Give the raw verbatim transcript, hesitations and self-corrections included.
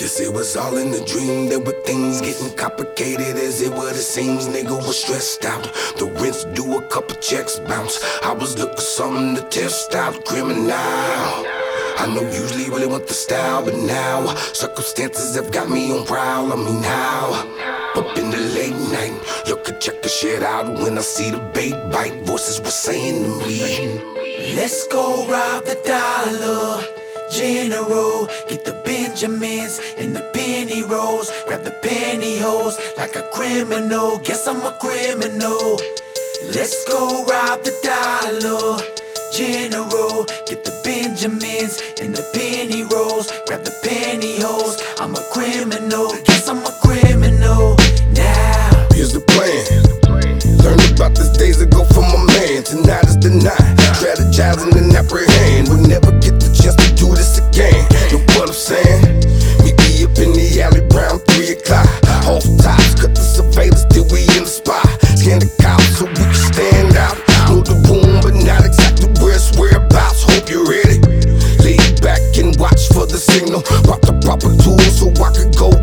Guess it was all in the dream. There were things getting complicated as it what it seems. Nigga was stressed out. The rents due, a couple checks bounce. I was looking something to test out. Criminal. I know usually really want the style, but now circumstances have got me on prowl. I mean how? Up in the late night, look and check the shit out. When I see the bait bite, voices were saying to me, let's go rob the dollar General, get the Benjamins and the penny rolls. Grab the pantyhose like a criminal. Guess I'm a criminal. Let's go rob the dollar General, get the Benjamins and the penny rolls. Grab the pantyhose, I'm a criminal. Guess I'm a criminal now. Here's the plan. Learned about this days ago from my man. Tonight is the night. Strategizing and apprehend. We'll never get the chance to do this again. Know what I'm saying? Meet me up in the alley around three o'clock. Off tops, cut the surveillance till we in the spot. Scan the cops so we can stand out. Know the room, but not exactly where it's whereabouts. Hope you're ready. Lay back and watch for the signal. Brought the proper tools so I could go